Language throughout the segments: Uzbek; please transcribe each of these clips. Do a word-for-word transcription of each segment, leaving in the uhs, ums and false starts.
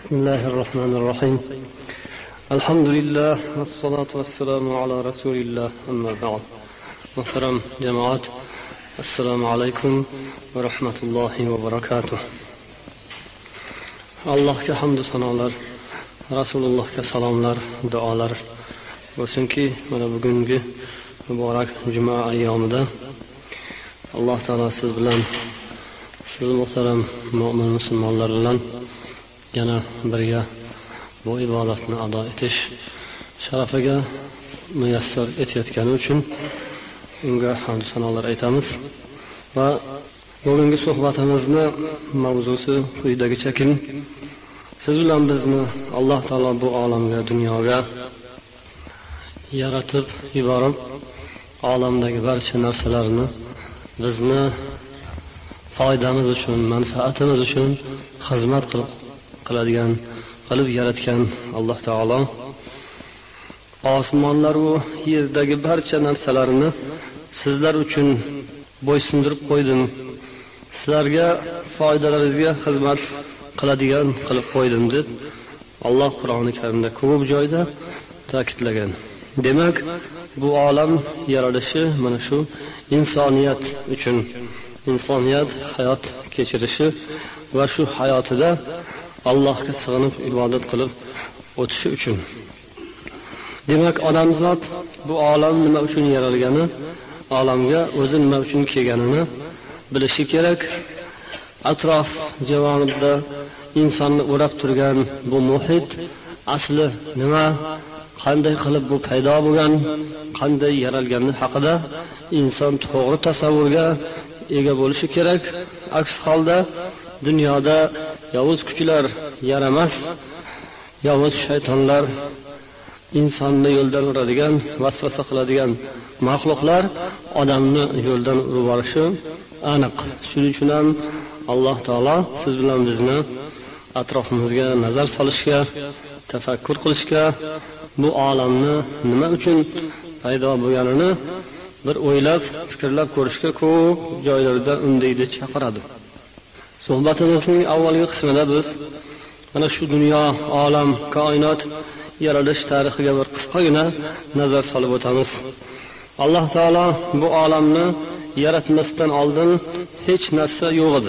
بسم الله الرحمن الرحيم الحمد لله والصلاة والسلام على رسول الله أما بعد محترم جماعات السلام عليكم ورحمة الله وبركاته الله كحمد سنالر رسول الله كسلاملر دعالر bo'lsinki mana bugungi muborak juma ayyomida alloh taolo siz bilan siz muhtaram mo'min musulmonlar bilan yana birga bu ibodatni ado etish sharafiga muyassar etayotgani uchun unga hamd sanolar aytamiz. Va bugungi suhbatimizni mavzusi quyidagicha: siz bilan bizni alloh taolo bu olamga, dunyoga yaratib yuborib, olamdagi barcha narsalarni bizni foydamiz uchun, manfaatimiz uchun xizmat qilib qiladigan qilib yaratgan alloh taolo osmonlar va yerdagi barcha narsalarni sizlar uchun bo'ysundirib qo'ydim, sizlarga foydalaringizga xizmat qiladigan qilib qo'ydim deb Alloh Qur'oni Karimda ko'p joyda ta'kidlagan. Demak, bu olam yaralishi mana shu insoniyat uchun, insoniyat hayot kechirishi va shu hayotida Allohga sig'inib ibodat qilib o'tishi uchun. Demak, odamzod bu olam nima uchun yaralgani, olamga o'zi nima uchun kelganini bilishi kerak. Atrof javonida insonni o'rab turgan bu muhit asli nima, qanday qilib bu paydo bo'lgan, qanday yaralgani haqida inson to'g'ri tasavvurga ega bo'lishi kerak. Aks holda dunyoda yovuz kuchlar, yaramas yovuz shaytonlar, insonni yo'ldan uradigan, vasvasa qiladigan maxluqlar odamni yo'ldan urib yuborishi aniq. Shuning uchun ham Alloh taolo siz bilan bizni atrofimizga nazar solishga, tafakkur qilishga, bu olamni nima uchun paydo bo'lganini bir o'ylab, fikrlab ko'rishga ko'p joylarda undaydi, chaqiradi. Suhbatimizning avvalgi qismida biz mana shu dunyo, olam, koinot yaralish tarixiga bir qisqagina nazar solib o'tamiz. Alloh taolo bu olamni yaratmasdan oldin hech narsa yo'q edi.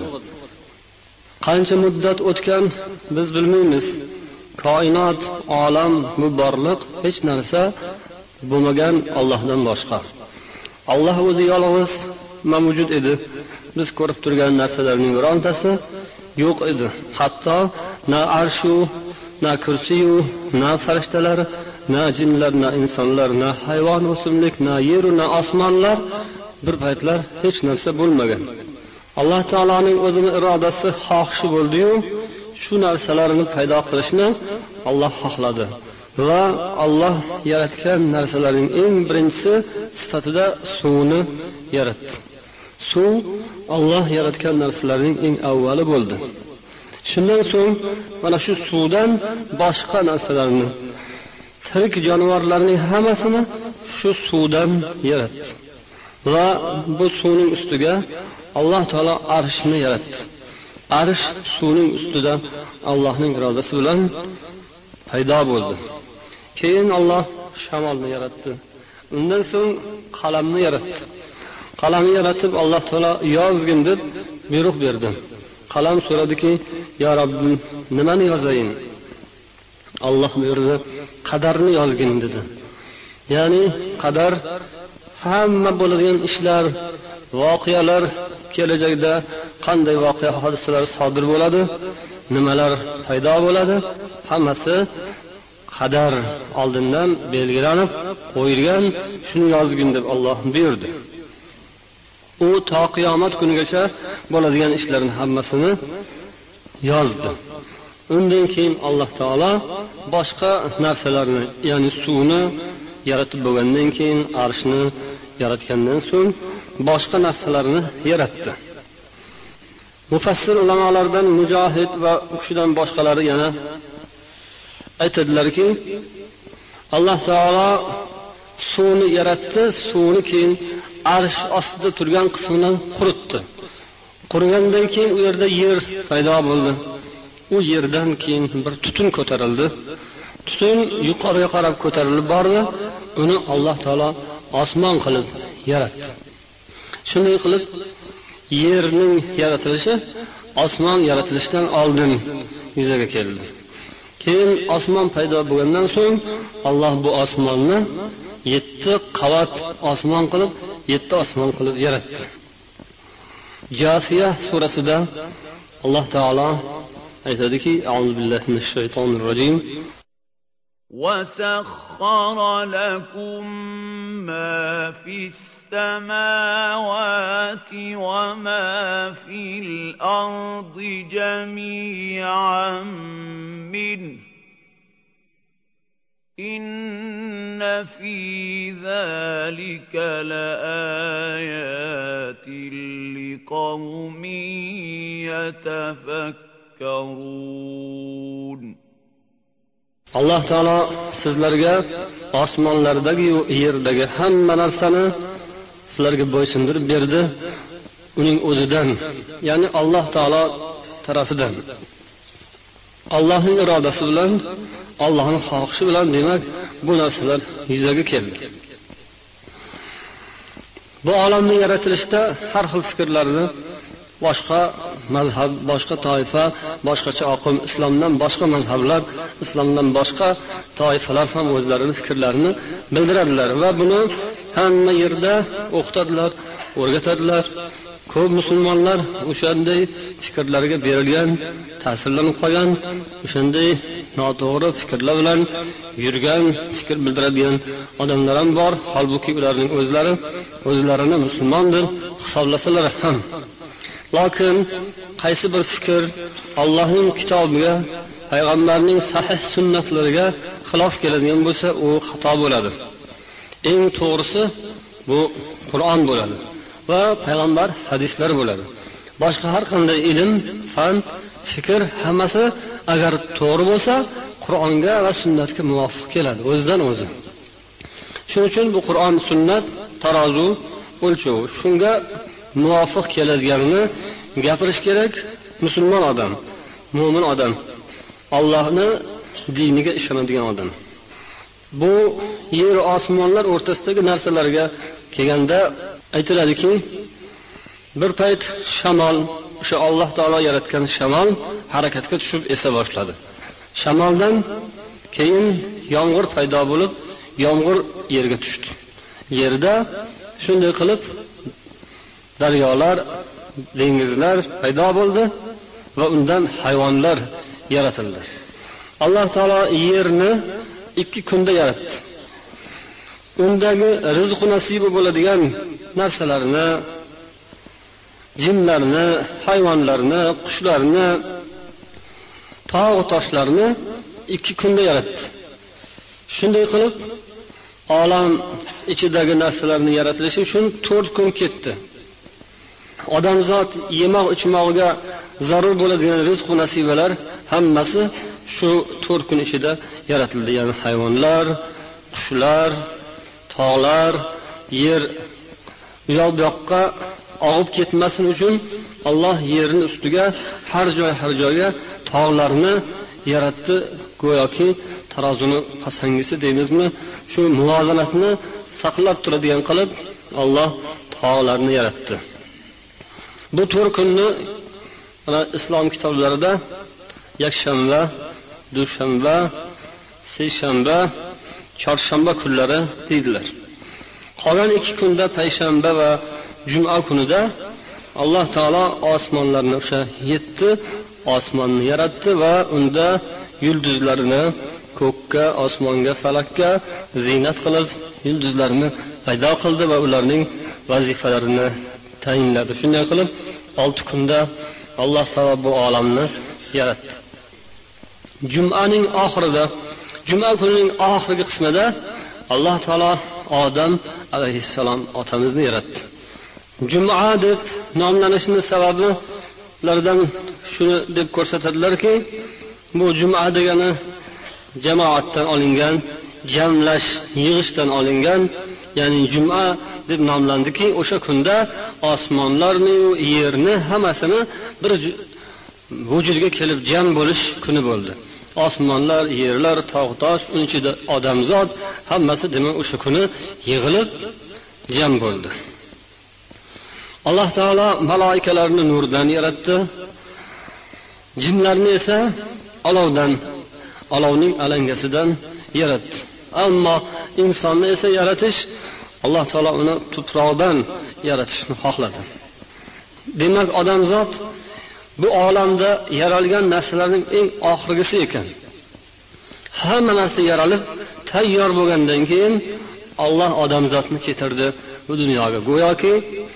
Qancha muddat o'tgan biz bilmaymiz. Koinot, olam, bu borliq hech narsa bo'lmagan Allohdan boshqa. Alloh o'zi yolg'iz mavjud edi. Biz ko'rib turgan narsalarning birontasi yo'q edi. Hatto na arshu, na kursiyu, na farishtalar, na jinlar, na insonlar, na hayvon, o'simlik, na yer, na osmonlar bir paytlar hech narsa bo'lmagan. Alloh taoloning o'zining irodasi, xohishi bo'ldi-yu, shu narsalarni paydo qilishni Alloh xohladi. Va Alloh yaratgan narsalarning eng birinchisi sifatida suvni yaratdi. Suv Alloh yaratgan narsalarning eng avvali bo'ldi. Shundan so'ng mana shu suvdan boshqa narsalarni, tirik jonivorlarning hammasini shu suvdan yaratdi. Va bu suvning ustiga Alloh taolo arshni yaratdi. Arsh suvning ustida Allohning irodasi bilan paydo bo'ldi. Keyin Alloh shamolni yaratdi. Undan so'ng qalamni yaratdi. Qalamni yaratib Alloh taolo yozgin deb buyruq berdi. Qalam so'radiki, "Ya Rabbim, nimani yozayin?" Alloh buyurdi, "Qadarni yozgin" dedi. Ya'ni qadar hamma bo'ladigan ishlar, voqealar, kelajakda qanday voqea hodisalar sodir bo'ladi, nimalar paydo bo'ladi, hammasi qadar oldindan belgilanib qo'yilgan, shuni yozgin deb Alloh buyurdi. U to qiyomat kunigacha bo'ladigan ishlarning hammasini yozdi. Undan keyin Alloh taolo boshqa narsalarni, ya'ni suvni yaratib bo'lgandan keyin, arshni yaratgandan so'ng boshqa narsalarni yaratdi. Mufassir ulamolardan Mujohid va o'shidan boshqalari yana aytadilarki, Alloh taolo suvni yaratdi, suvni keyin arsh ostida turgan qismini quritdi. Qurigandan keyin u yerda yer paydo bo'ldi. u yerdan keyin bir tutun ko'tarildi. Tutun yuqoriga qarab ko'tarilib bordi. Uni Alloh taolo osmon qilib yaratdi. Shunday qilib yerning yaratilishi osmon yaratilishidan oldin yuzaga keldi. Keyin osmon paydo bo'lgandan so'ng Alloh bu osmonni yetti qavat osmon qilib, yetti osmon qilib yaratdi. Jasiya surasida Alloh taolo aytadiki: "A'udhu billahi minash shaytonir rojim. وَسَخَّرَ لَكُم مَّا فِي السَّمَاوَاتِ وَمَا فِي الْأَرْضِ جَمِيعًا مِّنْهُ إِنَّ فِي ذَلِكَ لَآيَاتٍ لِقَوْمٍ يَتَفَكَّرُونَ." Alloh taolo sizlarga osmonlardagi va yerdagi hamma narsani sizlarga bo'ysundirib berdi, uning o'zidan, ya'ni Alloh taolo tarafidan. Allohning irodasi bilan, Allohning xohishi bilan, demak, bu narsalar yuzaga keldi. Bu olamning yaratilishida har xil fikrlarni boshqa mazhab, boshqa toifa, boshqacha oqim, islomdan boshqa mazhablar, islomdan boshqa toifalar ham o'zlarining fikrlarini bildiradilar va buni hamma yerda o'qitadilar, o'rgatadilar. Ko'p musulmonlar o'shanday fikrlarga berilgan, ta'sirlanib qolgan, o'shanday noto'g'ri fikrlar bilan yurgan, fikr bildiradigan odamlar ham bor. Holbuki ularning o'zlari o'zlarini musulmon deb hisoblasalar ham, lekin qaysi bir fikr Allohning kitobiga, payg'ambarning sahih sunnatlariga xilof keladigan bo'lsa, u xato bo'ladi. Eng to'g'risi bu Qur'on bo'ladi va payg'ambar hadislari bo'ladi. Boshqa har qanday ilm, fan, fikr hammasi agar to'g'ri bo'lsa, Qur'onga va sunnatga muvofiq keladi o'zidan o'zi. Shuning uchun bu Qur'on, sunnat tarozu, o'lchov. Shunga muvofiq keladiganini gapirish kerak. Musulmon odam, mo'min odam, Allohning diniga ishonadigan odam. Bu yer osmonlar o'rtasidagi narsalarga kelganda aytiladiki, bir payt shamol, o'sha Alloh taolo yaratgan shamol harakatga tushib esa boshladi. Shamoldan keyin yomg'ir paydo bo'lib, yomg'ir yerga tushdi. Yerda shunday qilib daryolar, dengizlar paydo bo'ldi va undan hayvonlar yaratildi. Alloh taolo yerni ikki kunda yaratdi. Undagi rizq nasibi bo'ladigan narsalarni, jinlarni, hayvonlarni, qushlarni, tog' toshlarni ikki kunda yaratdi. Shunday qilib olam ichidagi narsalarning yaratilishi uchun to'rt kun ketdi. Odamzot yemoq ichmoqga zarur bo'ladigan rizq va nasibalar hammasi shu to'rt kun ichida yaratildi. Ya'ni hayvonlar, qushlar, tog'lar, yer u yoq bu yoqqa og'ib ketmasin uchun Alloh yerning ustiga har joy har joyga tog'larni yaratdi. Go'yoki tarozuni pasangisi deymizmi, shu muvozanatni saqlab turadigan qilib Alloh tog'larni yaratdi. Bu to'rt kunni mana islom kitoblarida yakshanba, dushanba, seshanba, chorshanba kunlari deydilar. Qolgan ikki kunda payshanba va juma kunida Alloh taolo osmonlarni, o'sha yetti osmonni yaratdi va unda yulduzlarni ko'kka, osmonga, falakka zinat qilib yulduzlarni paydo qildi va ularning vazifalarini tayinladi. Shunday qilib olti kunda Alloh taolo bu olamni yaratdi. Jumaning oxirida, juma kunining oxirgi qismida Alloh taolo Odam alayhissalom otamizni yaratdi. Juma deb nomlanishining sabablaridan shuni deb ko'rsatadilarki, bu juma degani jamoatdan olingan, jamlash, yig'ishdan olingan, ya'ni juma deb nomlandiki, o'sha kunda osmonlarni, yerni hammasini bir vujudga kelib jam bo'lish kuni bo'ldi. Osmonlar, yerlar, tog' tosh, uning ichida odamzod hammasi demak o'sha kuni yig'ilib jam bo'ldi. Alloh taolo malaikalarni nurdan yaratdi, jinlarni esa olovdan, olovning alangasidan yaratdi. Ammo insonni esa yaratish, Alloh taolo uni tuproqdan yaratishni xohladi. Demak, odamzod bu olamda yaralgan narsalarning eng oxirgisi ekan. Hamma narsa yaralib tayyor bo'lgandan keyin Alloh odamzodni keltirdi bu dunyoga. Go'yoki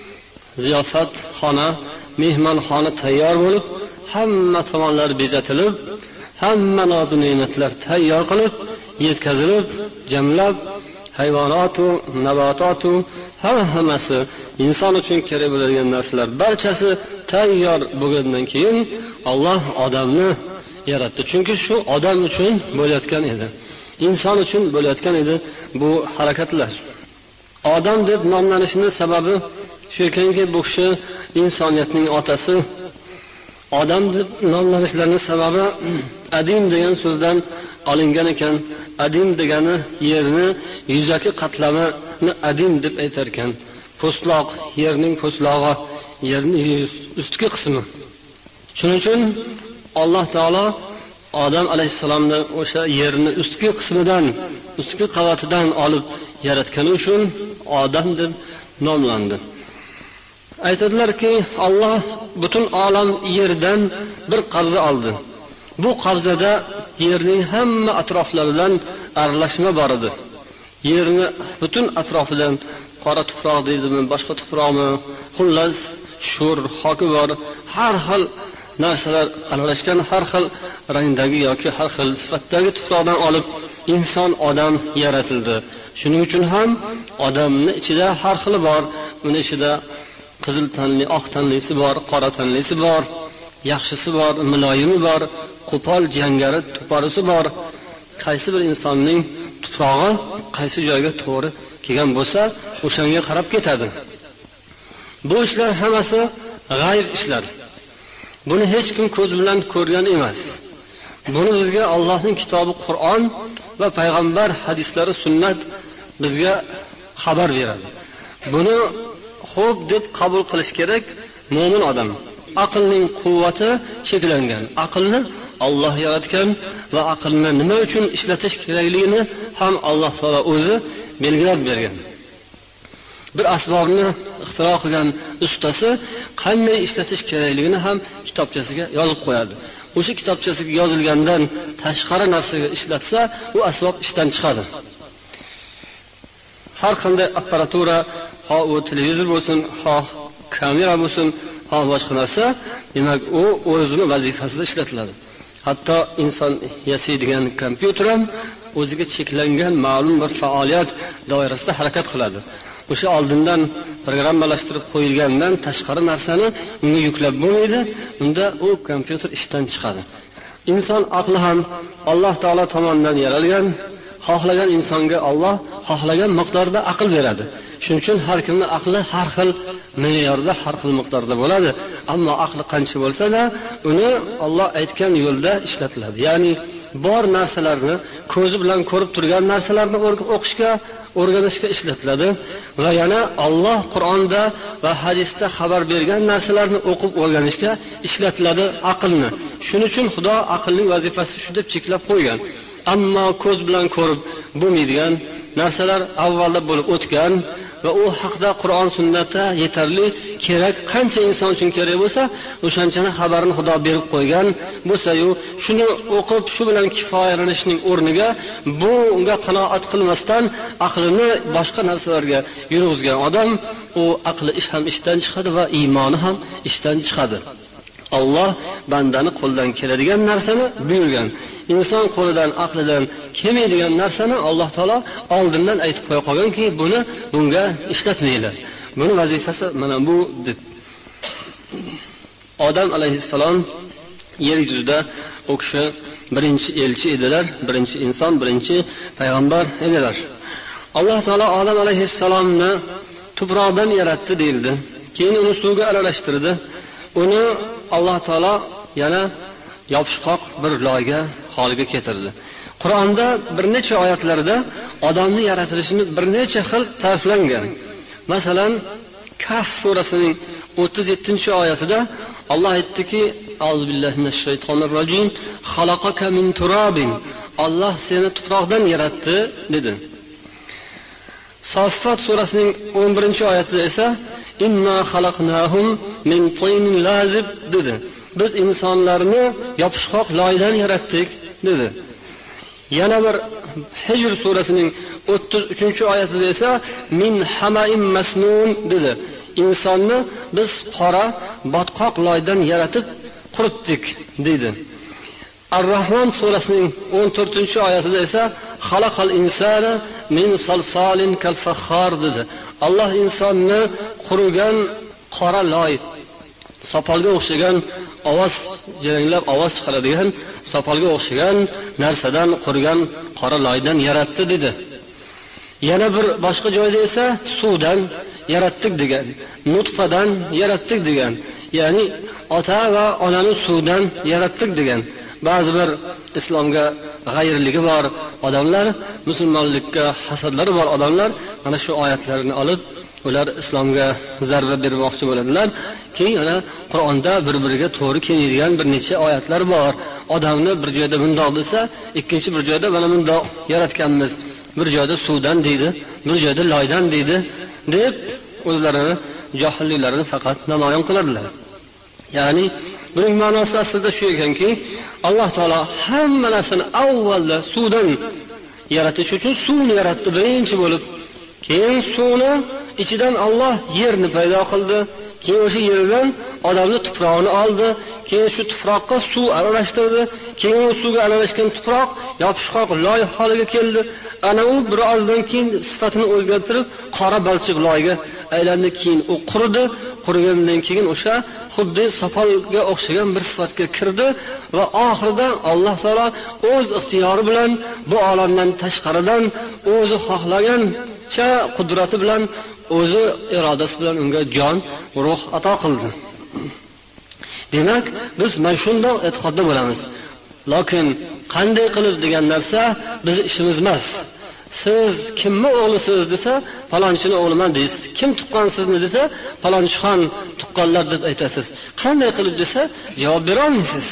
ziyofat xona, mehmonxona tayyor bo'lib, hamma tomonlar bezatilib, hamma noz-ne'matlar tayyor qilib, yetkazilib, jamlab, hayvonotu, nabototu hammasi inson uchun kerak bo'ladigan narsalar barchasi tayyor bo'lgandan keyin Alloh odamni yaratdi. Chunki shu odam uchun bo'layotgan edi. Inson uchun bo'layotgan edi bu harakatlar. Odam deb nomlanishining sababi shu ekanki, bu kishi insoniyatning otasi. Odam deb nomlanishlarining sababi adim degan so'zdan olingan ekan. Adim degani yerni yuzaki qatlamini adim deb aytar ekan. Po'stloq, yerning po'stlog'i, yerning ustki qismi. Shuning uchun Alloh taolo Odam alayhissalomni o'sha yerni ustki qismidan, ustki qavatidan olib yaratgani uchun odam deb nomlandi. Aytadilarki, Alloh butun olam yerdan bir qabza oldi. Bu qabzada yerning hamma atroflaridan aralashma bor edi. Yerni butun atrofidan qora tuproq deydimi, boshqa tuproqmi, xullas shur, hoki bor, har xil narsalar aralashgan, har xil rangdagi yoki har xil sifatdagi tuproqdan olib inson odam yaratildi. Shuning uchun ham odamning ichida har xili bor. Uning ichida qizil tanli, oq tanlisi bor, qora tanlisi bor, yaxshisi bor, muloyimi bor, qo'pol jangari tuparisi bor. Qaysi bir insonning tuprog'i qaysi joyga to'g'ri kelgan bo'lsa, o'shanga qarab ketadi. Bu ishlar hammasi g'ayb ishlar. Buni hech kim ko'z bilan ko'rgan emas. Buni bizga Allohning kitobi Qur'on va payg'ambar hadislari, sunnat bizga xabar beradi. Buni xo'p deb qabul qilish kerak mo'min odam. Aqlning quvvati cheklangan. Aqlni Alloh yaratgan va aqlni nima uchun ishlatish kerakligini ham Alloh taolo o'zi belgilab bergan. Bir asbobni ixtiro qilgan ustasi qanday ishlatish kerakligini ham kitobchasiga yozib qo'yadi. O'sha kitobchasiga yozilgandan tashqari narsaga ishlatsa, u asbob ishdan chiqadi. Har qanday apparatura, ha u televizor bo'lsin, ha kamera bo'lsin, ha boshqa narsa, demak u o'zining vazifasida ishlatiladi. Hatto inson yasaydigan kompyuter ham o'ziga cheklangan ma'lum bir faoliyat doirasida harakat qiladi. O'sha oldindan programmalashtirib qo'yilgandan tashqari narsani unga yuklab bo'lmaydi, unda u kompyuter ishdan chiqadi. Inson aqli ham Alloh taolo tomonidan yaralgan, xohlagan insonga Alloh xohlagan miqdorda aql beradi. Shuning uchun har kimning aqli har xil me'yorda, har xil miqdorda bo'ladi. Ammo aqli qancha bo'lsa-da, uni Alloh aytgan yo'lda ishlatiladi. Ya'ni bor narsalarni, ko'zi bilan ko'rib turgan narsalarni o'qishga, o'rganishga ishlatiladi va yana Alloh Qur'onda va hadisda xabar bergan narsalarni o'qib o'rganishga ishlatiladi aqlni. Shuning uchun Xudo aqlning vazifasi shu deb cheklab qo'ygan. Ammo ko'z bilan ko'rib bo'lmaydigan narsalar avvalda bo'lib o'tgan va u haqda Qur'on sunnatda yetarli kerak, qancha inson uchun kerak bo'lsa, o'shanchani xabarini Xudo berib qo'ygan bo'lsa-yu, shuni o'qib shu bilan kifoyalanishning o'rniga bunga qanoat qilmasdan aqlini boshqa narsalarga yurg'izgan odam, u aqli ish ham ishdan chiqadi va iymoni ham ishdan chiqadi. Alloh bandani qo'ldan keladigan narsani buyurgan. Inson qo'lidan, aqlidan kelmaydigan narsani Alloh taolo oldindan aytib qo'ya qolganki, buni bunga ishlatmaylar. Buni vazifasi mana bu deb. Odam alayhissalom yer yuzida u kishi birinchi elchi edilar, birinchi inson, birinchi payg'ambar edilar. Alloh taolo Odam alayhissalomni tuproqdan yaratdi deyildi. Keyin uni suvga aralashtirdi. Uni Alloh taolo yana yopishqoq bir loyga holiga keltirdi. Qur'onda bir necha oyatlarda odamning yaratilishini bir necha xil ta'riflangan. Masalan, Kahf surasining o'ttiz yettinchi oyatida Alloh aytdiki: "Auzu billahi minash shaytonir rojim. Xalaqaka min turabin." Alloh seni tuproqdan yaratdi dedi. Saffat surasining o'n birinchi oyatida esa "Inna xalaqnahum min tinin lazib" dedi. Biz insonlarni yopishqoq loydan yaratdik dedi. Yana bir Hijr surasining o'ttiz uchinchi oyatida esa "Min hamaim masnun" dedi. İnsonni biz qora botqoq loydan yaratib quritdik dedi. Ar-Rahman surasining o'n to'rtinchi oyatida esa "Xalaqal insana min salsalin kal fakhar" dedi. Alloh insonni qurigan qora loy, sopolga o'xshagan ovoz jiranglab ovoz chiqaradigan sopolga o'xshagan narsadan qurigan qora loydan yaratdi dedi. Yana bir boshqa joyda esa suvdan yaratdik degan, nutfadan yaratdik degan, ya'ni ota va onani suvdan yaratdik degan. Ba'zi bir islomga g'ayirligi bor odamlar, musulmonlikka hasadlari bor odamlar mana shu oyatlarni olib, ular islomga zarba bermoqchi bo'ladilar. Keyin yana Qur'onda bir-biriga to'g'ri keladigan bir necha oyatlar bor. Odamni bir joyda bundoq desa, ikkinchi bir joyda mana bundoq yaratganmiz. Bir joyda suvdan deydi, bir joyda loydan deydi deb o'zlarini johilliklarini faqat namoyon qiladilar. Ya'ni buning ma'nosi aslida shu ekanki, Alloh taolo hamma narsani avvalda suvdan yaratish uchun suvni yaratdi birinchi bo'lib. Keyin suvni ichidan Alloh yerni paydo qildi. Keyin o'sha yerdan odamni tuprog'ini oldi. Keyin shu tuproqqa suv aralashtirdi. Keyin u suvga aralashgan tuproq yopishqoq loy holiga keldi. Ana u birozdan keyin sifatini o'zgartirib qora balchiq loyga aylandi. Keyin u quridi. Qurigandan keyin o'sha xuddi sopolga o'xshagan bir sifatga kirdi va oxirida Alloh taolo o'z ixtiyori bilan bu olamdan tashqaridan o'zi xohlagancha qudrati bilan, o'zi irodasi bilan unga jon, ruh ato qildi. Demak, biz mana shunday e'tiqodda bo'lamiz. Lekin qanday qilib degan narsa biz ishimiz emas. Siz kimni o'g'lisiz desa, falonchini o'g'liman deysiz. Kim tuqqansizni desa, falonchixon tuqqanlar deb aytasiz. Qanday qilib desa, javob bera olmaysiz.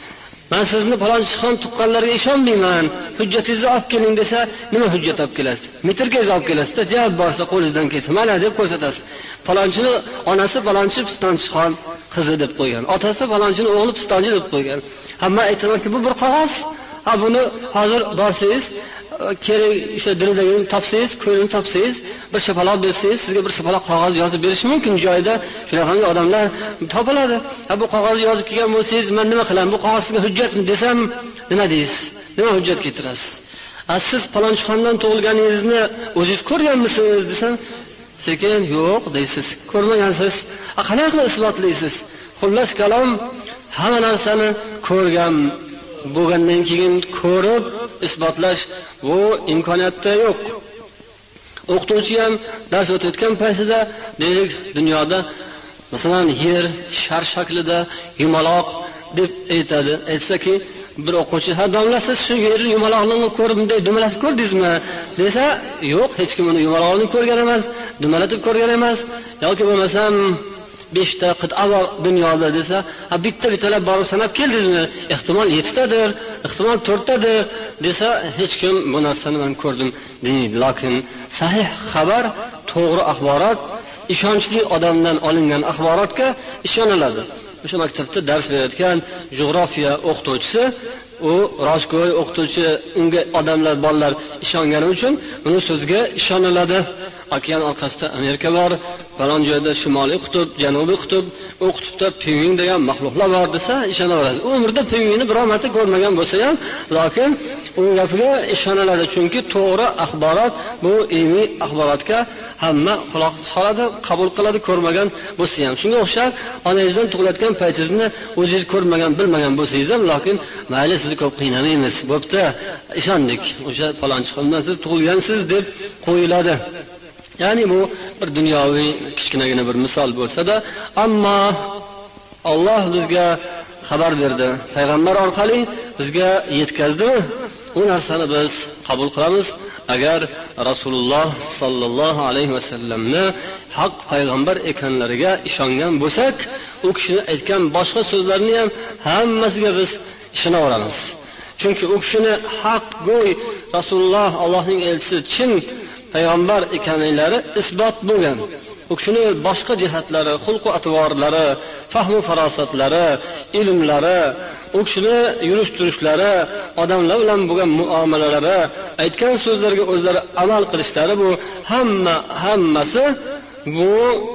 Men sizni falonchixon tuqqanlarga ishonmayman. Hujjatingizni olib keling desa, nima hujjat olib kelasiz? Metrgazni olib kelasiz-da, javob borsa qo'lingizdan kelsa, mana deb ko'rsatasiz. Falonchini onasi falonchi pistonchixon qizi deb qo'ygan. Otasi falonchini o'g'li pistonchi deb qo'ygan. Hamma aytadiki, bu bir qog'oz. Ha buni hozir borsangiz, kerak o'sha dilidagi topsangiz, ko'ylini topsangiz, bir shapaloq bersangiz, sizga bir shapaloq qog'oz yozib berish mumkin joyida. Shunaqa odamlar topiladi. Ha bu qog'ozni yozib kelgan bo'lsangiz, men nima qilaman? Bu qog'oz sizga hujjatmi desam, nima deysiz? Nima hujjat keltirasiz? Ha siz falonchixondan tug'ilganingizni o'zingiz ko'rganmisiz desam, sekin yo'q deysiz. Ko'rmagansiz. Ha qanday qilib isbotlaysiz? Xullas kalom hamma narsani ko'rgan bo'lgandan keyin ko'rib isbotlash bu imkoniyatda yo'q. O'qituvchi ham dars o'tayotgan paytida deylik dunyoda masalan yer shar shaklida yumaloq deb aytadi. Aytsaki bir o'quvchi, "Ha domla, siz shu yer yumaloqligini ko'rib bunday dumalatib ko'rdingizmi?" desa, "Yo'q, hech kim uni yumaloqligini ko'rgan emas, dumalatib ko'rgan emas." yoki bo'lmasam beshta qit'a bor dunyoda desa, "Ha bitta bittalab borib sanab keldingizmi? Ehtimol yettitadir, ehtimol to'rttadir" desa, hech kim bu narsani men ko'rdim deydi. Lekin sahih xabar, to'g'ri axborot, ishonchli odamdan olingan axborotga ishoniladi. O'sha maktabda dars berayotgan jug'rofiya o'qituvchisi, u rostgo'y o'qituvchi, unga odamlar, bolalar ishongani uchun uning so'ziga ishoniladi. Okean orqasida Amerika bor, falon joyda shimoliy qutb, janubiy qutb, u qutbda pingvin degan maxluqlar bor desa, ishonaveradi. U umrida pingvinni biror marta ko'rmagan bo'lsa ham, lekin uning gapiga ishoniladi, chunki to'g'ri axborot, bu ilmiy axborotga hamma quloq soladi, qabul qiladi, ko'rmagan bo'lsa ham. Shunga o'xshab, onangizdan tug'ilayotgan paytingizni o'zingiz ko'rmagan, bilmagan bo'lsangiz ham, lekin mayli, sizni ko'p qiynamaymiz. Bo'pti, ishondik. O'sha falonchidan siz tug'ilgansiz deb qo'yiladi. Ya'ni bu bir dunyoviy kichkinagina bir misol bo'lsa-da, ammo Alloh bizga xabar berdi, payg'ambar orqali bizga yetkazdimi, u narsani biz qabul qilamiz. Agar Rasululloh sallallohu alayhi vasallamni haq payg'ambar ekanlariga ishongan bo'lsak, u kishini aytgan boshqa so'zlarini ham hammasiga biz ishonaveramiz. Chunki u kishini haq go'y Rasululloh Allohning elchisi chin payg'ambar ekanliklari isbot bo'lgan. U kishini boshqa jihatlari, xulq-u atvorlari, fahmu farosatlari, ilmlari, u kishini yurish-turishlari, odamlar bilan bo'lgan muomalalari, aytgan so'zlarga o'zlari amal qilishlari, bu hamma hammasi bu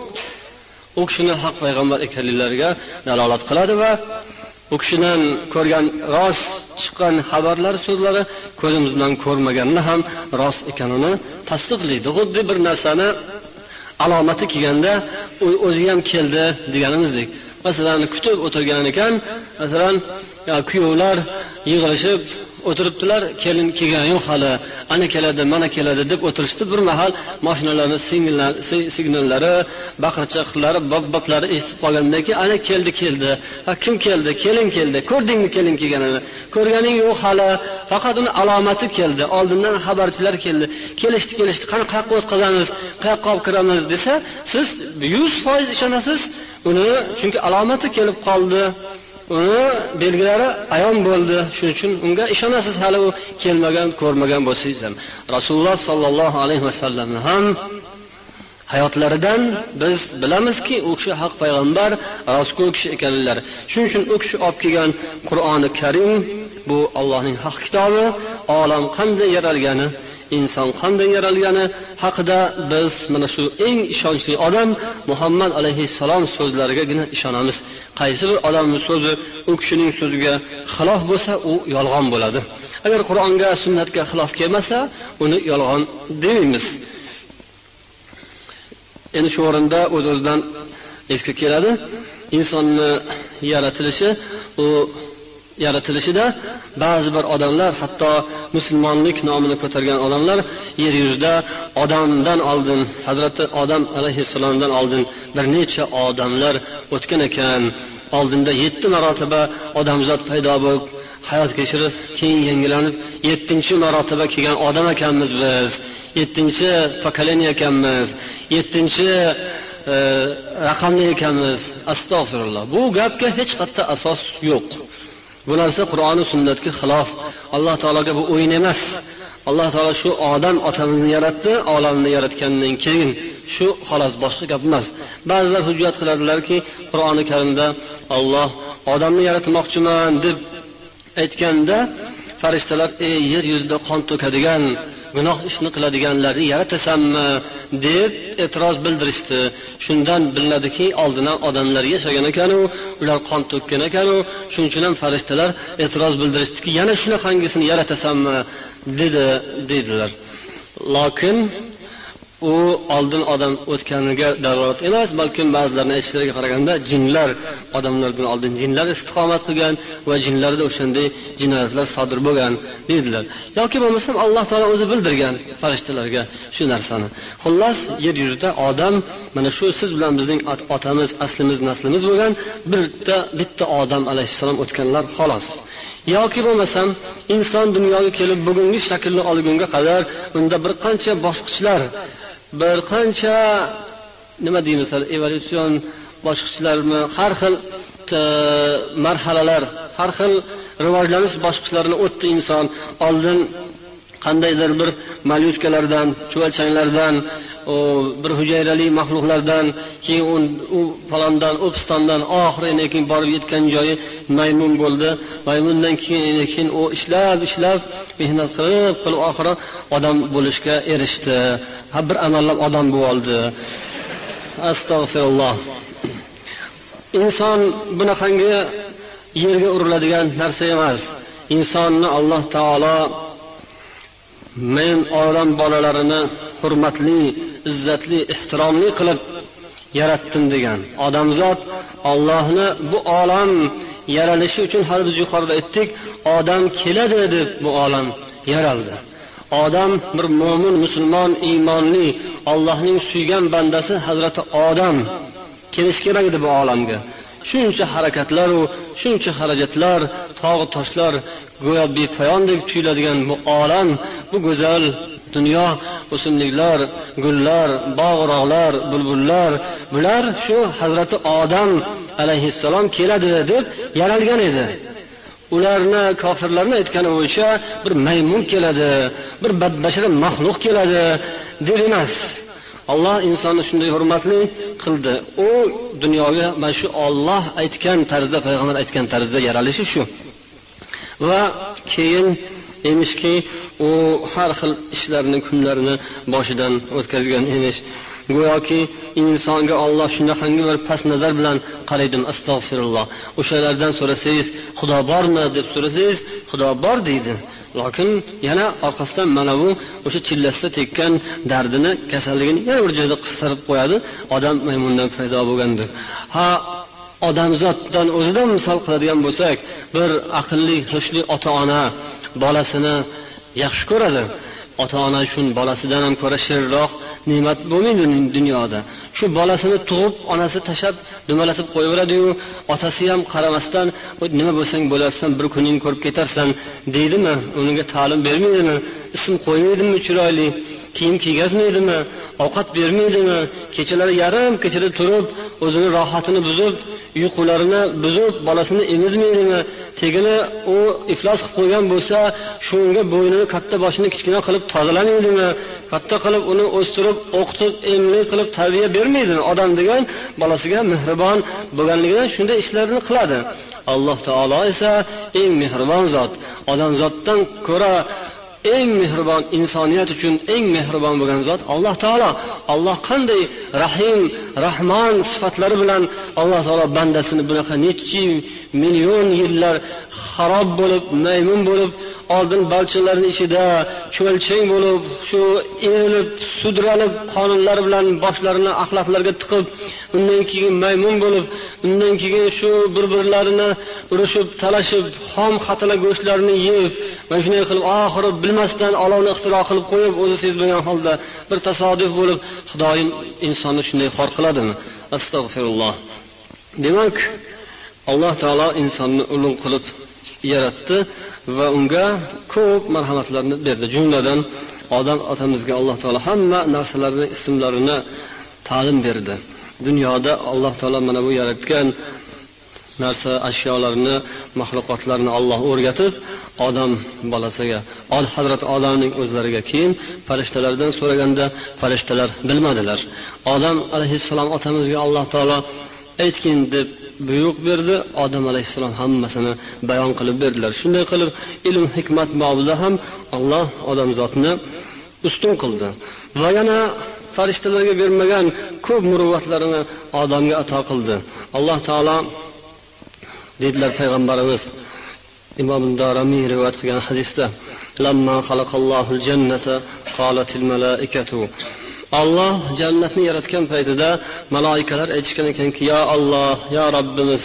u kishini haq payg'ambar ekanliklariga dalolat qiladi va u kishidan ko'rgan rost chiqqan xabarlar, so'zlari ko'zimiz bilan ko'rmaganni ham rost ekanini tasdiqlaydi. Xuddi bir narsani alomati kelganda o'zi ham keldi deganimizdek. Masalan, kutib o'tirgan ekan, masalan, kuyovlar yig'ilishib o'tiribdilar, kelin kelgan yo'q hali, ana keladi, mana keladi deb o'tirishdi. Bir mahal mashinalarning signallari, baqirchoqlari, bobboblari eshitib qolgandan keyin ana keldi, keldi. Ha, kim keldi? Kelin keldi. Ko'rdingmi kelin kelganini? Ko'rganing yo'q hali, faqat uni alomati keldi. Oldindan xabarchilar keldi. Kelishdi, kelishdi. Qani qayoqqa o'tkazamiz, qayoqqa olib kiramiz desa, siz yuz foiz ishonasiz uni, chunki alomati kelib qoldi. Uni belgilari ayon bo'ldi. Shuning uchun unga ishonasiz, hali u kelmagan, ko'rmagan bo'lsangiz ham. Rasululloh sallallohu alayhi vasallamni ham hayotlaridan biz bilamizki, u kishi haq payg'ambar, rostgo'y kishi ekanlar. Shuning uchun u kishi olib kelgan Qur'oni Karim bu Allohning haq kitobi, olam qanday yaralgani, inson qanday yaralgani haqida biz mana shu eng ishonchli odam Muhammad alayhissalom so'zlarigagina ishonamiz. Qaysi bir odamning so'zi u kishining so'ziga xilof bo'lsa, u yolg'on bo'ladi. Agar Qur'onga, sunnatga xilof kelmasa, uni yolg'on demaymiz. Endi shu o'rinda o'z-o'zidan esga keladi, insonni yaratilishi, u yaratilishida ba'zi bir odamlar, hatto musulmonlik nomini ko'targan odamlar yer yuzida odamdan oldin, Hazrati Odam alayhissalomdan oldin bir necha odamlar o'tgan ekan. Oldinda yetti marotaba odamzod paydo bo'lib, hayot kechirib, keyin yangilanib, yettinchi marotaba kelgan odam ekanmiz biz. yettinchi pokoleniya ekanmiz. yettinchi e, raqamli ekanmiz. Astag'firulloh. Bu gapga hech qat'iy asos yo'q. Bu narsa Qur'oni sunnatga xilof. Alloh taologa bu o'yin emas. Alloh taolo shu odam otamizni yaratdi, olamni yaratgandan keyin shu xolos, boshqa gap emas. Ba'zilar hujjat qiladilarki, Qur'oni Karimda Alloh odamni yaratmoqchiman deb aytganda farishtalar ey yer yuzida qon to'kadigan, gunoh ishni qiladiganlarni yaratasanmi deb e'tiroz bildirishdi. Shundan bilinadiki, oldindan odamlar yashagan ekan-u, ular qon to'kkan ekan-u, shuning uchun ham farishtalar e'tiroz bildirishdiki, yana shunaqangisini yaratasanmi dedi dedilar. Lekin u oldin odam o'tganiga dalolat emas, balkim ba'zilarning aytishlariga qaraganda jinlar odamlardan oldin jinlar istiqomat qilgan va jinlarda o'shanday jinoyatlar sodir bo'lgan dedilar. Yoki bo'lmasam Alloh taolo o'zi bildirgan farishtalarga shu narsani. Xullas, yer yuzida odam mana shu siz bilan bizning otamiz, aslimiz, naslimiz bo'lgan bitta bitta odam alayhissalom o'tganlar xolos. Yoki bo'lmasam inson dunyoga kelib bugungi shaklni olgunga qadar unda bir qancha bosqichlar, bir qancha nima deymiz, evolyutsion bosqichlarmi, har xil marhalalar, har xil rivojlanish bosqichlarini o'tdi inson. Oldin qandaydir bir malyuskalardan, chuvalchanglardan, o bir hujayrali maxluqlardan, keyin u falondan, o'pistondan oxiriga keyin borib yetgan joyi maymun bo'ldi. Maymundan keyin keyin u ishlab, ishlab, mehnat qilib, qilib oxiri odam bo'lishga erishdi. Ha, bir amallab odam bo'ldi. Astag'firulloh. Inson bunaqangi yerga uriladigan narsa emas. Insonni Alloh taolo men odam bolalarini hurmatli, izzatli, ehtiromli qilib yaratdim degan. Odamzod Allohni bu olam yaralishi uchun, har biz yuqorida aytdik, odam keladi deb bu olam yaraldi. Odam bir mo'min, musulmon, iymonli, Allohning suygan bandasi Hazrati Odam kelish kerak edi bu olamga. shuncha harakatlar va shuncha xarajatlar, tog' toshlar go'yo bepoyondek tuyuladigan bu olam, bu go'zal dunyo, o'simliklar, gullar, bog'-rog'lar, bulbullar, bular shu Hazrati Odam alayhissalom keladi deb yaralgan edi. Ularni kofirlarning aytgani bo'yicha bir maymun keladi, bir badbashara maxluq keladi deb emas. Alloh insonni shunday hurmatli qildi. U dunyoga mana shu Alloh aytgan tarzda, payg'ambar aytgan tarzda yaralishi shu. Va keyin emishki, u har xil ishlarni, kunlarini boshidan o'tkazgan emish. Go'yoki insonga Alloh shunaqangi bir past nazar bilan qaraydim, astag'firulloh. O'shalardan so'rasangiz, Xudo bormi deb so'rasangiz, Xudo bor deydi. Lekin yana orqasidan mana bu o'sha chillasida tekkan dardini, kasalligini yana bir joyda qistirib qo'yadi. Odam maymundan paydo bo'lgandi. Ha, odamzoddan o'zidan misol qiladigan bo'lsak, bir aqlli, xushli ota-ona bolasini yaxshi ko'radi. Ota-ona uchun bolasidan ham ko'ra shirinroq ne'mat bo'lmaydi dunyoda. Shu bolasini tug'ib, onasi tashab, dumalatib qo'yaveradi-yu, otasi ham qaramasdan, nima bo'lsang bo'larsan, bir kuning ko'rib ketarsan deydimi? Unga ta'lim bermaydimi? Ism qo'ymaydimi chiroyli? Kiyim kiygazmaydimi? Ovqat bermaydimi? Kechalari yarim kechada turib, o'zini rohatini buzib, uyqularini buzib, bolasini emizmaydimi? Tegini u iflos qilib qo'ygan bo'lsa, shunga bo'ynini katta, boshini kichkina qilib tozalamaydimi? Katta qilib uni o'stirib, o'qitib, emlik qilib tarbiya bermaydimi? Odam degan bolasiga mehribon bo'lganligidan shunday ishlarni qiladi. Alloh taolo esa eng mehribon zot. Odam zotdan ko'ra eng mehribon, insoniyat uchun eng mehribon bo'lgan zot Alloh taolo. Alloh qanday Rahim, Rahmon sifatlari bilan Alloh taolo bandasini bunaqa necha million yillar xarob bo'lib, maymun bo'lib, oldin balchilarning ichida cho'lchang bo'lib, shu erilib, sudralib, qonunlar bilan boshlarini axlatlarga tiqib, undan keyin maymun bo'lib, undan keyin shu bir-birlarini urushib, talashib, xom xatala go'shtlarini yeb, mana shunday qilib oxiri bilmasdan olovni ixtiro qilib qo'yib, o'zi sezmagan holda bir tasodif bo'lib, Xudoyim insonni shunday xor qiladimi? Astag'firulloh. Demak, Alloh taolo insonni ulug' qilib yaratdi va unga ko'p marhamatlarni berdi. Jumladan odam otamizga Alloh taolo hamma narsalarning ismlarini ta'lim berdi. Dunyoda Alloh taolo mana bu yaratgan narsa, ashyolarni, maxluqotlarni Alloh o'rgatib, odam bolasiga, Hazrat Odamning o'zlariga, keyin farishtalardan so'raganda farishtalar bilmadilar. Odam alayhissalom otamizga Alloh taolo aytgin deb buyruq berdi. Odam alayhissalom hammasini bayon qilib berdilar. Shunday qilib ilm, hikmat bobida ham Alloh odamzodni ustun qildi. Va yana farishtalarga bermagan ko'p muruvvatlarini odamga ato qildi. Alloh taolo dedilar payg'ambarimiz Imom Darimiy rivoyat qilgan hadisda, "Lamma xalaqallohul jannata qalatil malaikatu." Alloh jannatni yaratgan paytida malaikalar aytishgan ekanki, "Ya Alloh, ya Robbimiz,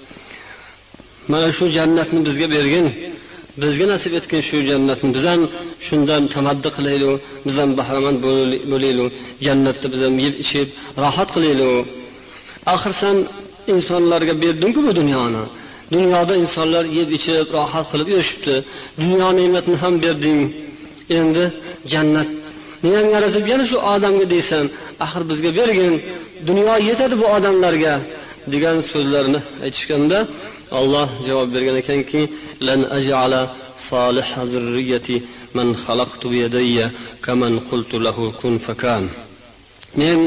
mana shu jannatni bizga bergin. Bizga nasib etgan shu jannatni biz ham shundan tamaddi qilaylik, biz ham bahramand bo'laylik. Jannatda biz ham yeb ichib rohat qilaylik. Axir sen insonlarga berding-ku bu dunyoni. Dunyoda insonlar yeb ichib rohat qilib yurishibdi. Dunyo ne'matini ham berding. Endi jannat niyam yaratib yana shu odamga deysan, axir bizga bergin. Dunyo yetadi bu odamlarga" degan so'zlarni aytishganda Alloh javob bergan ekanki, "Lan aj'ala soliha zurriyati man khalaqtu bi yadayya kaman qultu lahu kun fakan." Men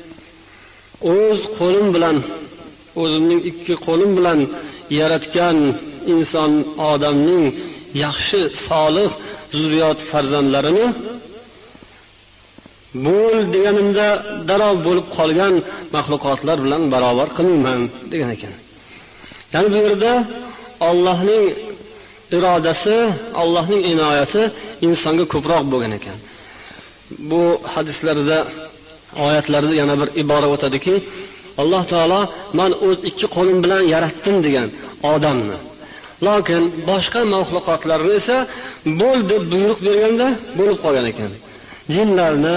o'z qo'lim bilan, o'zimning ikki qo'lim bilan yaratgan inson odamning yaxshi, solih zurriyot farzandlarini bo'l deganimda darov bo'lib qolgan maxluqotlar bilan barobar qilmayman degan ekan. Ya'ni bu yerda Allohning irodasi, Allohning inoyati insonga ko'proq bo'lgan ekan. Bu hadislarda, oyatlarda yana bir ibora o'tadiki, Alloh taolo "Men o'z ikki qo'lim bilan yaratdim" degan odamni. Lekin boshqa maxluqotlarni esa bo'l deb buyruq berganda bo'lib qolgan ekan. Jinlarni,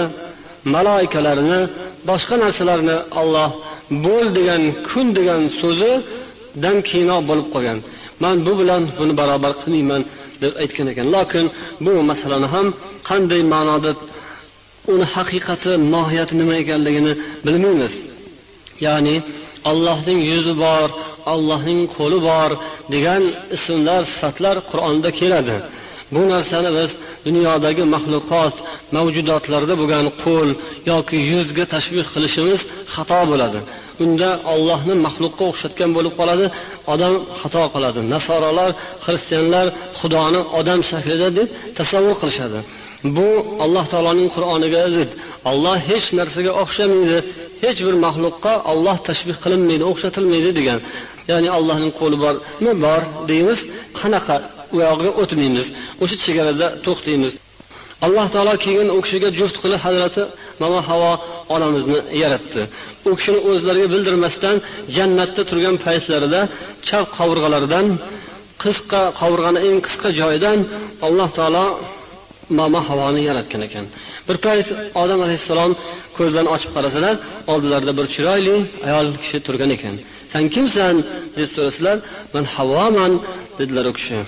malaikalarni, boshqa narsalarni Alloh bo'l degan, kun degan so'zi dan keyinoq bo'lib qolgan. Men bu bilan buni barobar qilmayman deb aytgan ekan. Lekin bu masalani ham qanday ma'noda uni haqiqati, mohiyati nima ekanligini bilmaymiz. Ya'ni Allohning yuzi bor, Allohning qo'li bor degan ismlar, sifatlar Qur'onda keladi. Bu narsani biz dunyodagi maxluqot, mavjudotlarda bo'lgan qo'l yoki yuzga tashbih qilishimiz xato bo'ladi. Unda Allohni maxluqqa o'xshatgan bo'lib qoladi, odam xato qiladi. Nasoralar, xristianlar Xudoni odam shaklida deb tasavvur qilishadi. Bu Alloh taoloning Qur'oniga zid. Alloh hech narsaga o'xshamaydi, hech bir maxluqqa Alloh tashbih qilinmaydi, o'xshatilmaydi degan. Ya'ni Allohning qo'li bormi? Bor deymiz, qanaqa u yog'iga o'tmaymiz. O'sha chegarada to'xtaymiz. Alloh taolo keyin u kishiga juft qilib Hazrati Mama Havo onamizni yaratdi. U kishini o'zlariga bildirmasdan jannatda turgan paytlarida chap qovurg'alaridan, qisqa qovurg'ani eng qisqa joyidan Alloh taolo Mama Havoni yaratgan ekan. Bir payt Odam alayhissalom ko'zlarini ochib qarasalar, oldilarida bir chiroyli ayol kishi turgan ekan. "Sen kimsan?" deb so'rasalar, "Men Havoman" dedilar u kishi.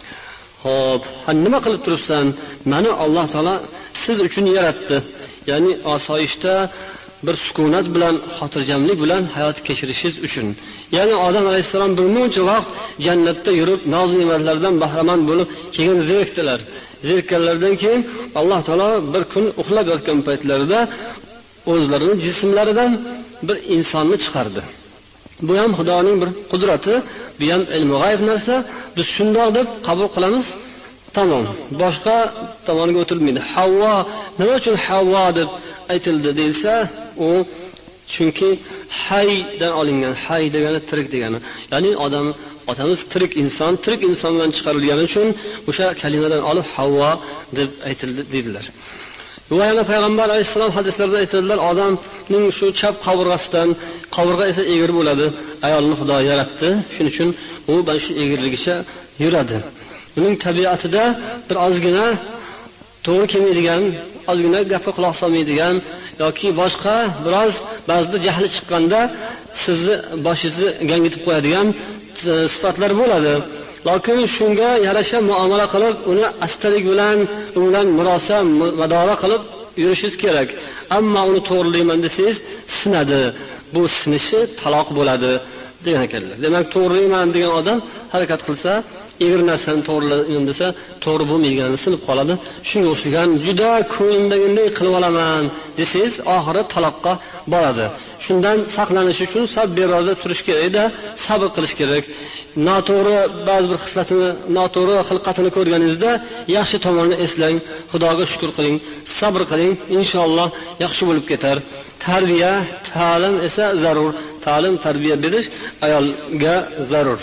"Xo'p, nima qilib turibsan?" "Meni Alloh taolo siz uchun yaratdi." Ya'ni osoyishta bir sukunat bilan, xotirjamlik bilan hayot kechirishingiz uchun. Ya'ni Odam alayhissalom bir muncha vaqt jannatda yurib, noz-ne'matlardan bahramand bo'lib, keyin zerikdilar. Zerikkanlardan keyin Alloh taolo bir kun uxlab yotgan paytlarida o'zlarining jismlaridan bir insonni chiqardi. Bu ham Xudoning bir qudrati, bu ham ilmi g'ayb narsa. Biz shundoq deb qabul qilamiz. Tamom. Boshqa tomonga o'tilmaydi. Havvo, nima uchun Havvo deb aytildi deyilsa, u chunki haydan olingan. Hay degani tirik degani. Ya'ni odam otamiz tirik inson, tirik insondan chiqarilgani uchun o'sha kalimadan olib Havvo deb aytildi dedilar. Va yana payg'ambar alayhisalom hadislarda aytadilar, odamning shu chap qovurg'asidan, qovurg'a esa egri bo'ladi. Ayolni Xudo yaratdi. Shuning uchun u mana shu egirligicha yuradi. Uning tabiatida bir ozgina to'g'ri kelmaydigan, ozgina gapga quloq solmaydigan yoki boshqa biroz ba'zida jahli chiqqanda sizni boshingizni gangitib qo'yadigan sifatlar bo'ladi. Lekin shunga yarasha muomala qilib, uni astalik bilan, u bilan murosa, madora qilib yurishingiz kerak. Ammo uni to'g'rilayman desangiz, sinadi. Bu sinishi taloq bo'ladi degan ekanlar. Demak, to'g'rilayman degan odam harakat qilsa, egri narsani to'g'rilayman desa, to'g'ri bo'lmaygani sinib qoladi. Shunga o'xshagan juda ko'nglimdagiday qilib olaman desangiz, oxiri taloqqa boradi. Shundan saqlanish uchun sabberoza turish kerak-da, sabr qilish kerak. Noto'g'ri ba'zi bir xislatini, noto'g'ri xilqatini ko'rganingizda yaxshi tomonini eslang, Xudoga shukr qiling, sabr qiling, inshaalloh yaxshi bo'lib ketar. Tarbiya, ta'lim esa zarur. Ta'lim, tarbiya berish ayolga zarur.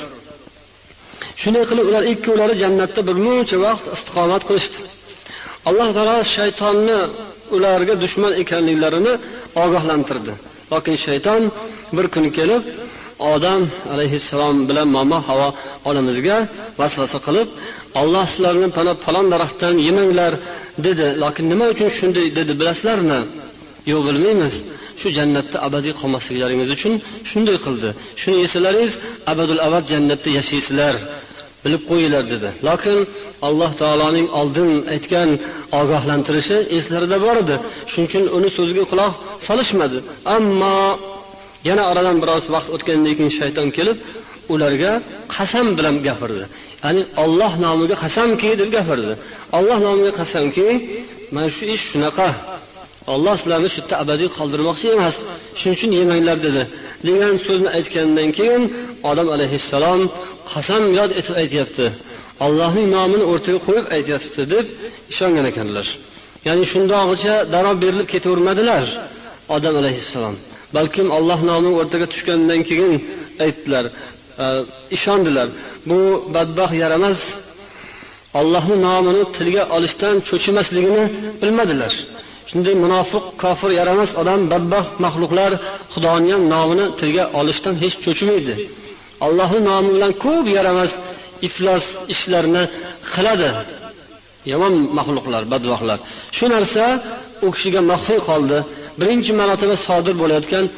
Shunday qilib ular ikkovlari jannatda bir muncha vaqt istiqomat qilishdi. Alloh taolo shaytonni ularga dushman ekanliklarini ogohlantirdi. Lekin shayton bir kun kelib Odam alayhissalom bilan Mama Havo onamizga vasvasa qilib, Alloh sizlarni pana falon daraxtdan yemanglar dedi. Lekin nima uchun shunday dedi bilasizlarmi? Yo'q, bilmaymiz. Shu jannatda abadiy qolmasliklaringiz uchun shunday qildi. Shuni yesalaringiz abadul abad jannatda yashaysizlar. Bilib qo'yinglar dedi. Lekin Alloh taoloning oldin aytgan ogohlantirishi eslarida bor edi. Shuning uchun uni so'ziga quloq solishmadi. Ammo yana oradan biroz vaqt o'tgandan keyin shayton kelib, ularga qasam bilan gapirdi. Ya'ni Alloh nomiga qasamki deb gapirdi. Alloh nomiga qasamki, mana shu ish shunaqa. Alloh sizlarni shu yerda abadiy qoldirmoqchi emas. Shuning uchun yemanglar dedi. degan so'zni aytgandan keyin Odam alayhissalom qasam yod etib aytyapti. Allohning nomini o'rtaga qo'yib aytyapti deb ishongan ekanlar. Ya'ni shundoqcha darab berilib ketavermadilar Odam alayhissalom. Balkim Alloh nomi o'rtaga tushgandan keyin aytdilar, ishondilar. Bu badbaxt yaramas Allohning nomini tilga olishdan cho'chimasligini bilmadilar. Shunday munofiq, kofir, yaramas odam, badbaxt maxluqlar Xudoning ham nomini tilga olishdan hech cho'chimaydi. Allohning nomi bilan ko'p yaramas iflos ishlarni qiladi. Yomon maxluqlar, badbaxtlar. Shu narsa u kishiga maxfiy qoldi. Birinchi marotaba sodir bo'layotgan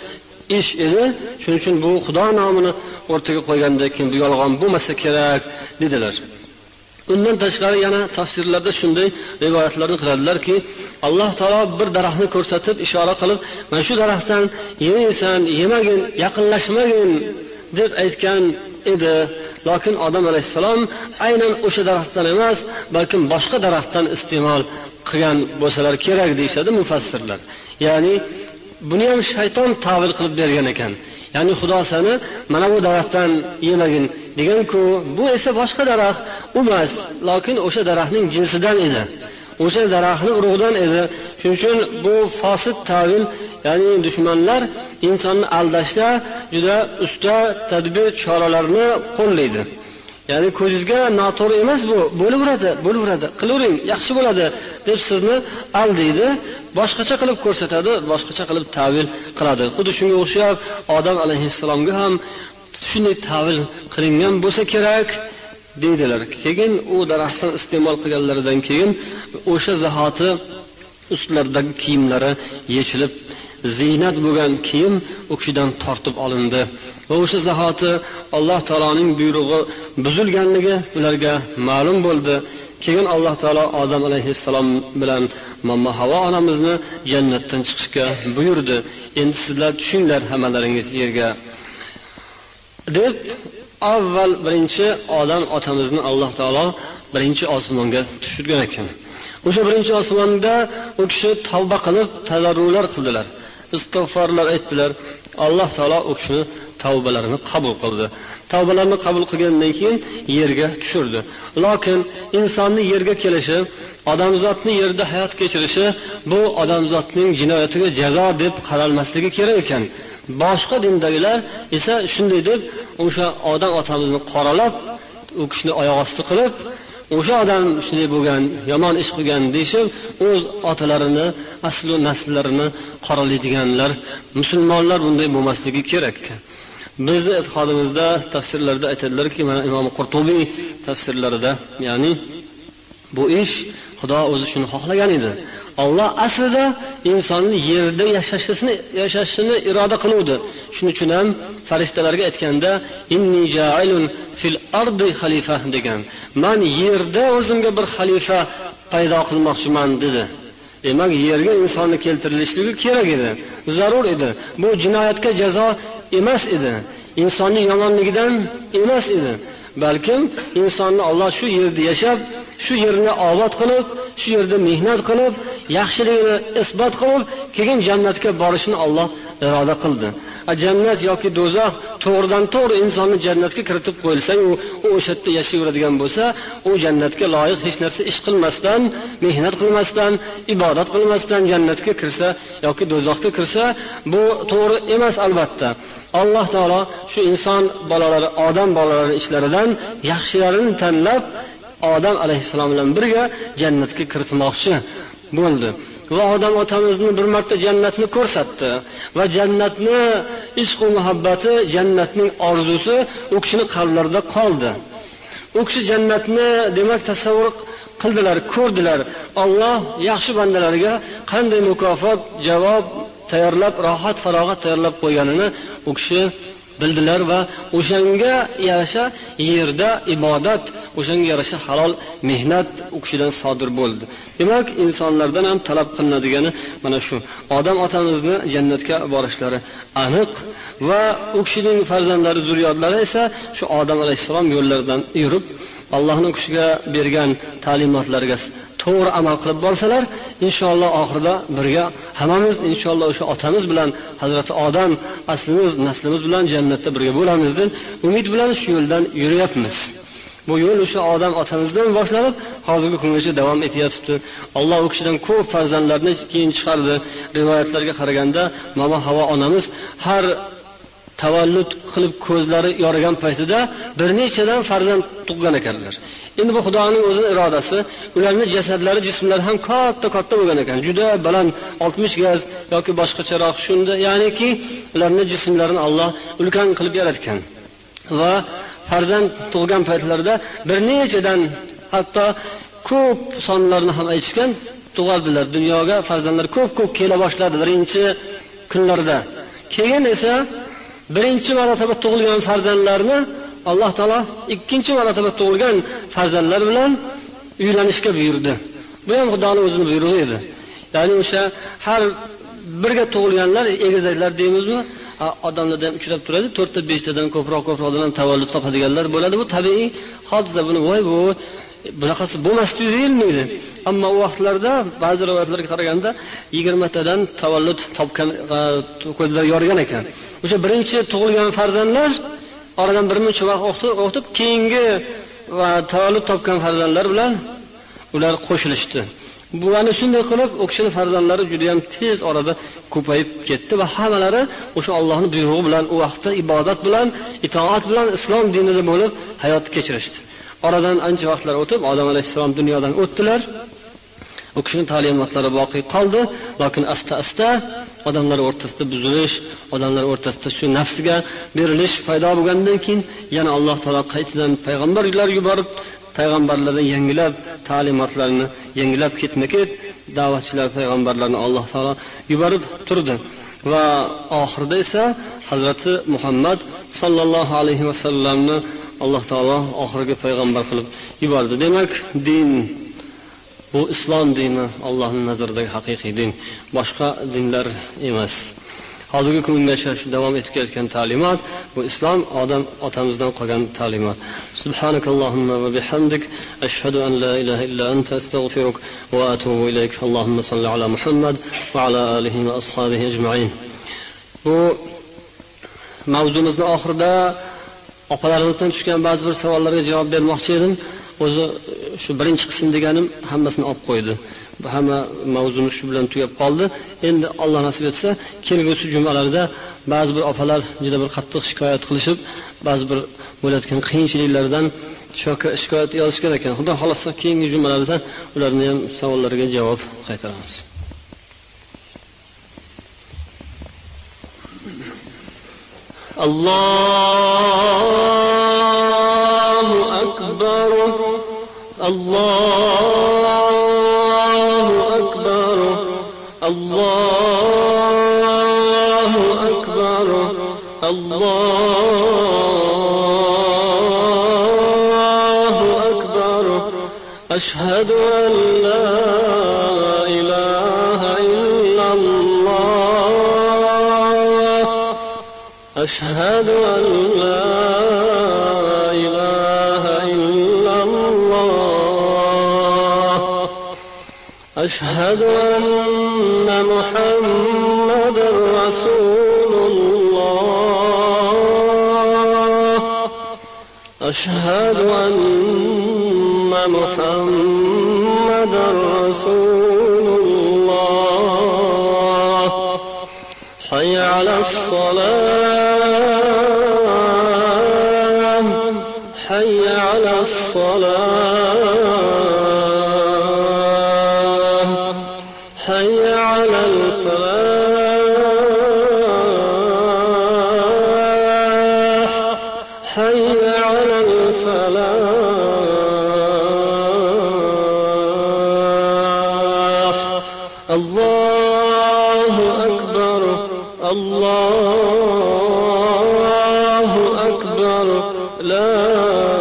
ish edi. Shuning uchun bu Xudo nomini o'rtaga qo'ygandan keyin bu yolg'on bo'lmasa kerak dedilar. Undan tashqari yana tafsirlarda shunday rivoyatlarni qiladilarki, Alloh taolo bir daraxtni ko'rsatib, ishora qilib, "Mana shu daraxtdan yemaysan, yemagin, yaqinlashmagin" deb aytgan edi. Lekin Odam alayhissalom aynan o'sha daraxtdan emas, balkim boshqa daraxtdan iste'mol qilgan bo'lsalar kerak deyshadi mufassirlar. Ya'ni buni ham shayton ta'vil qilib bergan ekan. Ya'ni Xudo seni mana bu daraxtdan yemagin degan-ku, bu esa boshqa daraxt emas, lekin o'sha daraxtning jinsidan edi. O'sha daraxtning urug'idan edi. Shuning uchun bu fosid ta'vil, ya'ni dushmanlar insonni aldashda juda usta tadbir choralarni qo'llaydi. Ya'ni ko'zingizga noto'g'ri emas bu, bo'laveradi, bo'laveradi, qilavering, yaxshi bo'ladi deb sizni aldaydi, boshqacha qilib ko'rsatadi, boshqacha qilib ta'vil qiladi. Xuddi shunga o'xshab Odam alayhissalomga ham shunday ta'vil qilingan bo'lsa kerak deydilar. Keyin u daraxtdan iste'mol qilganlaridan keyin o'sha zahoti ustlaridagi kiyimlari yechilib, ziynat bo'lgan kiyim u kishidan tortib olindi. Va o'sha zahoti Alloh taoloning buyrug'i buzilganligi ularga ma'lum bo'ldi. Keyin Alloh taolo Odam alayhissalom bilan Mamma Havo onamizni jannatdan chiqishga buyurdi. Endi sizlar tushinglar hammalaringiz yerga deb avval birinchi Odam otamizni Alloh taolo birinchi osmonga tushirgan ekan. O'sha birinchi osmonda u kishi tavba qilib, tadarrular qildilar, istig'forlar aytdilar. Alloh taolo u kishini tavbalarini qabul qildi. Tavbalarini qabul qilgandan keyin yerga tushirdi. Lekin insonni yerga kelishi, odamzodni yerda hayot kechirishi bu odamzodning jinoyatiga jazo deb qaralmasligi kerak ekan. Boshqa dindagilar esa shunday deb o'sha Odam otamizni qoralab, u kishini oyoq osti qilib, o'sha odam shunday bo'lgan, yomon ish qilgan deyshib, o'z otalarini, asl va naslarini qoralaydiganlar, musulmonlar bunday bo'lmasligi kerak. Bizning e'tiqodimizda tafsirlarda aytadilarki, mana Imom Qurtubiy tafsirlarida, ya'ni bu ish Xudo o'zi shuni xohlagan edi. Alloh aslida insonni yerda yashashini, yashashini iroda qiluvdi. Shuning uchun ham farishtalarga aytganda, inni ja'ilun fil ardi xalifa degan. Men yerda o'zimga bir xalifa paydo qilmoqchiman dedi. Demak, yerga insonni keltirilishligi kerak edi, zarur edi. Bu jinoyatga jazo emas edi, insonning yomonligidan emas edi. Balkim insonni Alloh shu yerda yashab, shu yerni obod qilib, shu yerda mehnat qilib, yaxshiligini isbot qilib, keyin jannatga borishni Alloh iroda qildi. Jannat yoki do'zax to'g'ridan to'g'ri insonni jannatga kiritib qo'yilsa, u o'sha yerda yashayveradigan bo'lsa, u jannatga loyiq hech narsa ish qilmasdan, mehnat qilmasdan, ibodat qilmasdan jannatga kirsa yoki do'zaxga kirsa, bu to'g'ri emas albatta. Alloh taolo shu inson bolalari, odam bolalari ishlaridan yaxshilarini tanlab Odam alayhissalom bilan birga jannatga kiritmoqchi bo'ldi. Va Odam otamizni bir marta jannatni ko'rsatdi va jannatni ishq va muhabbati, jannatning orzusi u kishining qalblarida qoldi. U kishi jannatni demak tasavvur qildilar, ko'rdilar. Alloh yaxshi bandalariga qanday mukofot, javob tayyorlab, rohat, farog'at tayyorlab qo'yganini u kishi bildilar va o'shanga yarasha yerda ibodat, o'shanga yarasha halol mehnat u kishidan sodir bo'ldi. Demak, insonlardan ham talab qilinadigan mana shu. Odam otamizni jannatga borishlari aniq va u kishining farzandlari, zurriyotlari esa shu Odam alayhissalom yo'llaridan yurib, Allohning kishiga bergan ta'limotlariga to'g'ri amal qilib borsalar, inshaalloh oxirida birga hammamiz inshaalloh o'sha otamiz bilan, Hazrati Odam aslimiz, naslimiz bilan jannatda birga bo'lamiz deb umid bilan shu yo'ldan yuryapmiz. Bu yo'l o'sha Odam otamizdan boshlanib, hozirgi kungacha davom etyapti. Alloh u kishidan ko'p farzandlarni keyin chiqardi. Rivoyatlarga qaraganda, Mama Havo onamiz har tavallud qilib ko'zlari yorigan paytida bir nechadan farzand tug'gan ekanlar. Endi bu Xudoning o'zining irodasi, ularning jasadlari, jismlari ham katta-katta bo'lgan ekan. Juda baland oltmish gaz yoki boshqacharoq shunda, ya'niki ularning jismlarini Alloh ulkan qilib yaratgan. Va farzand tug'gan paytlarida bir nechadan, hatto ko'p sonlarni ham aytishgan, tug'ardilar. Dunyoga farzandlar ko'p-ko'p kela boshladi birinchi kunlarda. Keyin esa birinchi marotaba tug'ilgan farzandlarni Alloh taolo ikkinchi marotaba tug'ilgan farzandlar bilan uylanishga buyurdi. Bu ham Xudoning o'zining buyrug'i edi. Ya'ni o'sha har birga tug'ilganlar, egizaklar deymizmi? Odamlarda ham uchrab turadi, to'rtta beshtadan ko'proq ko'proqdan ham tavallud topadiganlar bo'ladi. Bu tabiiy hodisa. Buni voy bu bunaqasi bo'lmasdi deyilmaydi. Ammo u vaqtlarda ba'zi rivoyatlarga qaraganda yigirma tadan tavallud topgan ko'zlar yorgan ekan. O'sha birinchi tug'ilgan farzandlar oradan bir muncha vaqt o'tib, keyingi va tavallud topgan farzandlar bilan ular qo'shilishdi. Bu ana shunday qilib o'kshining farzandlari juda ham tez orada ko'payib ketdi va hammalari o'sha Allohning buyrug'i bilan u vaqtda ibodat bilan, itoat bilan islom dinida bo'lib hayot kechirishdi. Oradan ancha vaqtlar o'tib Odam alayhissalom dunyodan o'tdilar. U kishining ta'limotlari baqiy qoldi, lekin asta-asta odamlar o'rtasida buzilish, odamlar o'rtasida shu nafsiga berilish paydo bo'lgandan keyin yana Alloh taolo qaytadan payg'ambarlar yuborib, payg'ambarlarni yangilab, ta'limotlarini yangilab ketma-ket da'vatchilar payg'ambarlarni Alloh taolo yuborib turdi. Va oxirida esa Hazrati Muhammad sallallohu alayhi va sallamni Alloh taolo oxirgi payg'ambar qilib yubordi. Demak, din bu islom dini Allohning nazaridagi haqiqiy din, boshqa dinlar emas. Hozirgi kungacha shu davom etib kelayotgan ta'limot bu islom odam otamizdan qolgan ta'limot. Subhanakallohumma va bihamdik ashhadu an la ilaha illa anta astaghfiruk va atubu ilayk. Allohumma salli ala Muhammad va ala alihi va ashabihi ajma'in. Bu mavzumizning oxirida opalarimizdan tushgan ba'zi bir savollarga javob bermoqchi edim. O'zi shu birinchi qism deganim hammasini olib qo'ydi. Hamma mavzuni shu bilan tugab qoldi. Endi Alloh nasib etsa, kelgusi jumalarda ba'zi bir opalar juda bir qattiq shikoyat qilishib, ba'zi bir bo'layotgan qiyinchiliklardan shikoyat yozishgan ekan. Xudo xolasa keyingi jumalarda ularning ham savollariga javob qaytaramiz. Allohu akbar. Allohu akbar. Allohu akbar. Allohu akbar. Ashhadu an la ilaha illallah. Ashhadu an la ilaha illallah. Ashhadu anna Muhammadar Rasulullah. Ashhadu anna Muhammadar Rasulullah. Hayya 'alas salah. Hayya 'alas salah. Hayya 'alal falah. Hayya 'alal falah. Allahu akbar. Allahu akbar. La